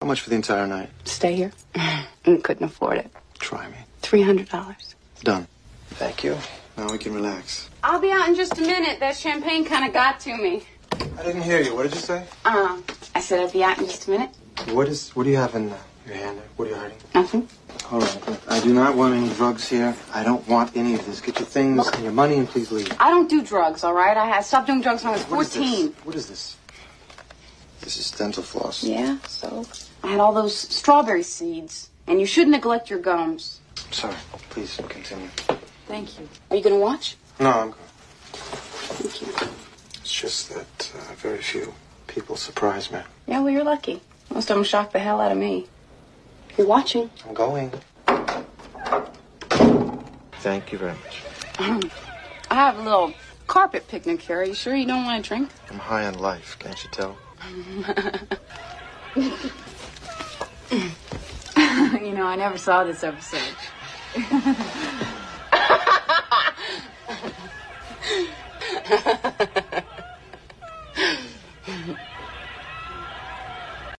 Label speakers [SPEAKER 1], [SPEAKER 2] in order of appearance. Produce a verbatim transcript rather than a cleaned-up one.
[SPEAKER 1] How much for the entire night?
[SPEAKER 2] Stay here. And couldn't afford it.
[SPEAKER 1] Try me.
[SPEAKER 2] Three hundred dollars.
[SPEAKER 1] Done. Thank you. Now we can relax.
[SPEAKER 2] I'll be out in just a minute. That champagne kind of got to me.
[SPEAKER 1] I didn't hear you. What did you say?
[SPEAKER 2] Um, I said I'd be out in just a minute.
[SPEAKER 1] What is? What do you have in uh, your hand? What are you hiding?
[SPEAKER 2] Nothing.
[SPEAKER 1] All right. Look, I do not want any drugs here. I don't want any of this. Get your things
[SPEAKER 2] Look,
[SPEAKER 1] and your money and please leave.
[SPEAKER 2] I don't do drugs, all right? I had stopped doing drugs when I was
[SPEAKER 1] What is
[SPEAKER 2] fourteen.
[SPEAKER 1] this? What is this? This is dental floss.
[SPEAKER 2] Yeah, so I had all those strawberry seeds. And you should neglect your gums.
[SPEAKER 1] I'm sorry. Please continue.
[SPEAKER 2] Thank you. Are you going to watch?
[SPEAKER 1] No, I'm good.
[SPEAKER 2] Thank you.
[SPEAKER 1] It's just that uh, very few people surprise me.
[SPEAKER 2] Yeah, well, you're lucky. Most of them shock the hell out of me. You're watching.
[SPEAKER 1] I'm going. Thank you very much.
[SPEAKER 2] I have a little carpet picnic here. Are you sure you don't want to drink?
[SPEAKER 1] I'm high on life, can't you tell?
[SPEAKER 2] You know, I never saw this episode.